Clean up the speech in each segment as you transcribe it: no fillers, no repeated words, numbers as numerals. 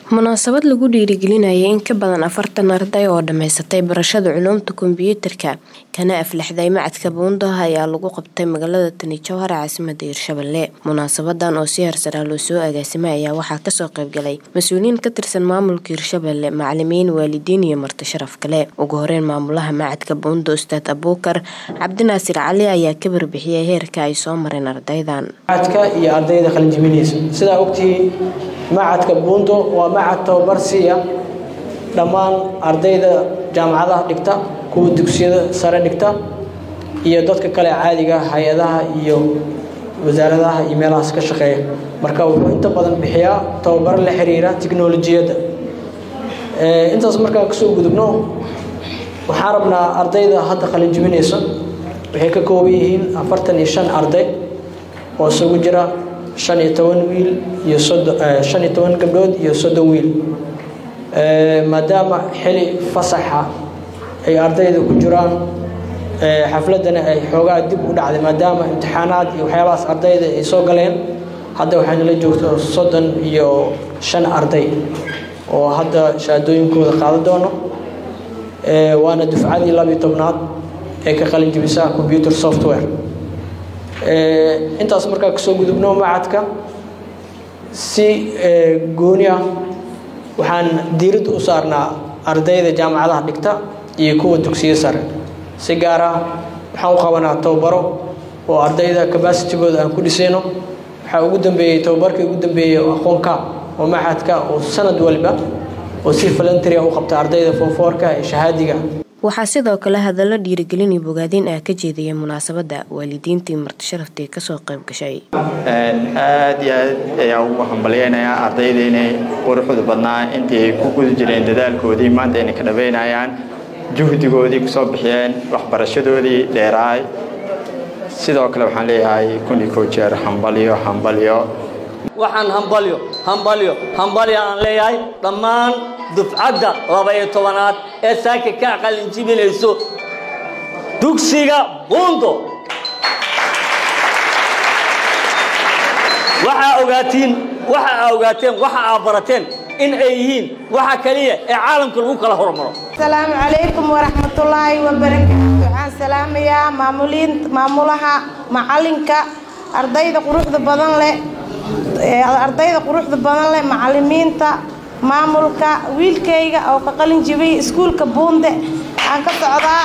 munaasabad lagu dhiirigelinayay in ka badan 40 arday oo dhameysatay barashada culuumta kombiyuutarka kana aflaxday macadka Buundo ayaa lagu qabtay magaalada Tani Jowhar caasimadda Hirshabelle. Munaasabadan oo si heersare loo soo agaasimay ayaa waxaa ka soo qayb galay mas'uuliyiin ka tirsan maamulka Hirshabelle, macallimiin, waalidiin iyo marti sharaf kale. Ugu horeyn maamulaha macadka Buundo Ustaad Abuukar Cabdinaasir Cali ayaa ka warbixiyay heerka ay soo mareen ardaydan. Macadka iyo ardayda qalin jebinaysa sida ogtii macadka Buundo waa macad tababarsiya dhammaan ardayda jaamacadaha dhigta kuwa dugsiyada sare dhigta iyo dadka kale caadiga hay'adaha iyo wasaaradaha iyo meelahaas ka shaqeeya. Marka wuxuu inta badan bixiyaa tababar la xiriira tiknoolajiyada. Intaas markaa ka soo gudubno waxaan rabnaa ardayda hadda qalin jebinaysa waxay ka kooban yihiin 45 arday oo isugu jira 15 wiil iyo 15 gabdhood iyo 30 wiil. maadaama xili fasaxa ay ardayda ku jiraan xafladana ay xoogaa dib u dhacday maadaama imtixaanaad iyo waxyaabahaas ardayda ay soo galeen hadda waxaan la joogto 35 arday oo hadda shahaadooyinkooda qaadan doono waana dufcadii 12aad ee ka qalin jebisa computer software. intaas markaa ka soo gudubno macadka si gooni ah waxaan diiradda u saarnaa ardayda jaamacadaha dhigta iyo kuwa dugsiga sare. Si gaar ah waxaan u qabanaa tababaro oo ardayda capacity-gooda aan ku dhisayno. waxa ugu dambeeyay tababarkii ugu dambeeyay aqoonka oo macadka oo sanad walba oo si voluntary u qabta ardayda form 4ka ee shahaadiga. waxaa sidoo kale hadallo dhiirigelin iyo bogaadin ah ka jeediyay munaasabada waalidiintii marti sharaftii ka soo qayb gashay. aad iyo aad ayaan ugu hambalyeynaa ardayda inay quruxda badnaa intii ku guda jireen dadaalkoodii maanta inay ka dhabeynayaan juhdigoodii ku soo bixiyeen waxbarashadoodii dheeraay. sidoo kale waxaan leeyahay kun iyo kow jeer hambalyo waxaan hambalyo aan leeyahay dhammaan dufcadda 12aad ee saaka ka qalin jebinayso dugsiga Buundo. waxa ogaateen waxa aad barateen in ay yihiin waxa kaliya ee caalamka lagu kala hormaro. Assalaamu calaykum waraxmatullaahi wabarakaatuh. waxaan salaamayaa maamulaha macalinka ardayda quruxda badan leh macallimiinta maamulka wiilkayga oo ka qalin jebiyay iskuulka Buundo aan ka socdaa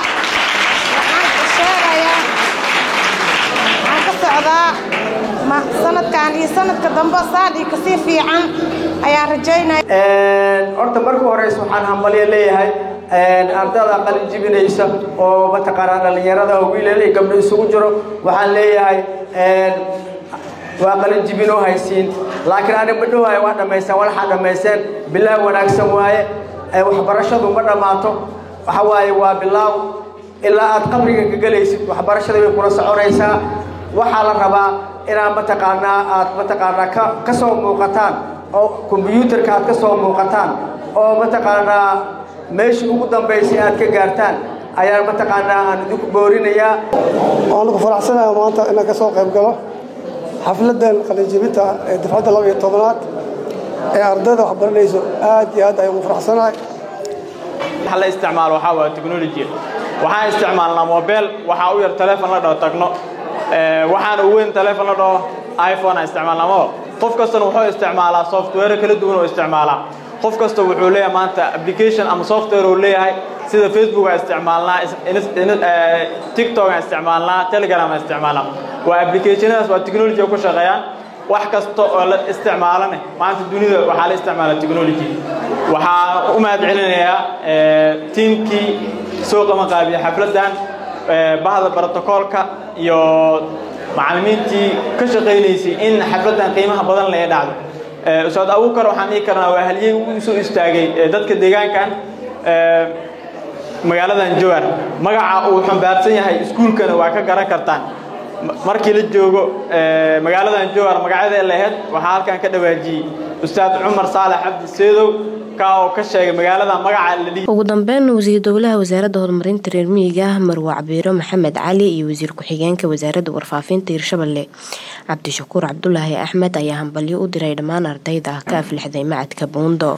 sanadkan iyo sanadka dambe saad iyo kasii fiican ayaan rajaynayaa. horta markii hore waxaan hambalyo leeyahay ardayda qalin jebinaysa oo mataqaanaa dhalinyarada wiilal iyo gabdho isugu jiro. waxaan leeyahay waa qalin jebin oo haysiin laakiin aniga ma dhawaay waa dhameysaan waxa dhameyseen bilaa wanaagsan waaye waxbarashadu ma dhamaato waxa waaye waa bilaaw ilaa aad qabriga ka galaysid waxbarashada way kula soconaysaa. waxaa la rabaa inaad mataqaanaa ka soo muuqataan oo kombiyuutarka aad ka soo muuqataan oo mataqaanaa meeshii ugu dambeysay aad ka gaartaan ayaan mataqaanaa aan idinku boorinayaa. waan ku faraxsanahay maanta inaan ka soo qayb galo xafladan qalin jebinta ee dufcadda 12aad ee ardayda wax baranayso. aad iyo aad ayaan u faraxsanahay. waxa la isticmaalo waxa waa technology. waxaan isticmaalnaa mobile waxa u yar telefoon la dhaw tagno waxaan u weyn telefoon la dhaw iPhone isticmaalnaa. qof kasta wuxuu isticmaalaa software kala duwan oo isticmaala. qof kasta wuxuu leeyahay maanta application ama software oo leeyahay sida Facebook isticmaalnaa TikTok isticmaalnaa Telegram isticmaalnaa. waa applicationadas waa technology ku shaqeeyaan. wax kasta oo la isticmaalana maanta dunida waxa la isticmaalaa technology. waxaa u mahadcelinayaa teamkii soo qabanqaabiya xafladan bahda protocolka iyo macallimiintii ka shaqeynaysay in xafladan qiimaha badan la dhacdo. Ustaad Abuukar waxaan dhihi karnaa waa haliyay uu soo istaagay dadka deegaankan magaaladan Jowhar. magaca uu xambaarsan yahay iskuulkana waa ka garan kartaan. markii la joogo magaaladan joogar magacadeeda lahayd waxaa halkan ka dhawaajiyay ustaad Cumar Saalax Cabdi Seedow ka oo ka sheegay magaalada magaca la dhigay ugu dambeyn wasiir dowlaha wasaaradda horumarinta reer miyiga Marwa Cabiiro Maxamed Cali iyo wasiir ku-xigeenka wasaaradda warfaafinta Hirshabelle Cabdishakuur Cabdullaahi Axmed ayaa hambalyo u diray dhammaan ardayda ka aflixday macadka Buundo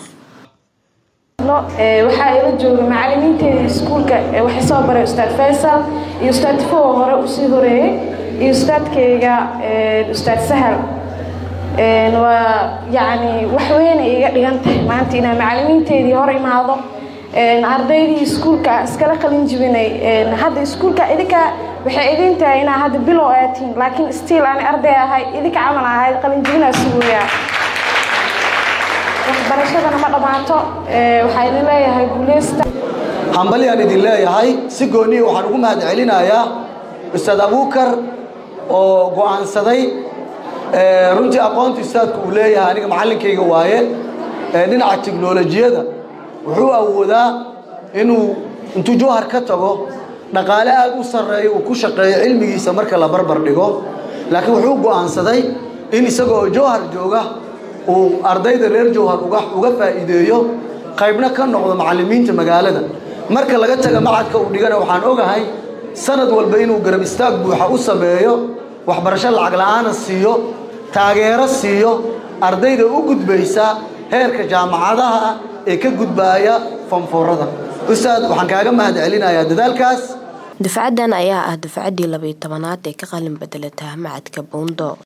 waxaa ila jooga macallimiinteedii iskuulka waxay soo baray ustaad Faysal iyo ustaad Foo hore u sii horeeyay iyo ustaadkayga ustaad Sahal waa yani wax weyn iga dhigantay maanta inaan macallimiinteedii hor imaado ardaydii iskuulka iskala qalin jibinay hadda iskuulka idinka waxay idin tahay inaa hadda bilow aatiin laakiin still aan arday ahay idinka camal ahay qalin jibinaa suugaa waxbarashadana ma dhamaato waxaa idin leeyahay guuleysta hambaliyaan idin leeyahay si gooni waxaan ugu mahad celinayaa ustaad Abuukar oo go'aansaday runtii aqoonta ustaadku uu leeyahay aniga macallinkayga waaye dhinaca tiknoolajiyada wuxuu awoodaa inuu intuu jawhar ka tago dhaqaale aad u sareeyo uu ku shaqeeyo cilmigiisa marka la barbar dhigo laakiin wuxuu go'aansaday in isagoo jawhar jooga uu ardayda reer jawhar uga faa'iideeyo qaybna ka noqdo macallimiinta magaalada marka laga taga macadka uu dhigana waxaan ogahay sanad walba inuu garab istaag buuxa u sameeyo waxbarasho lacag la'aan siiyo taageero siiyo ardayda u gudbaysa heerka jaamacadaha ee ka gudbaaya fanfoorada ustaad waxaan kaaga mahad celinayaa dadaalkaas dufcadan ayaa ah dufcadii 12aad ee ka qalin bedelata macadka Buundo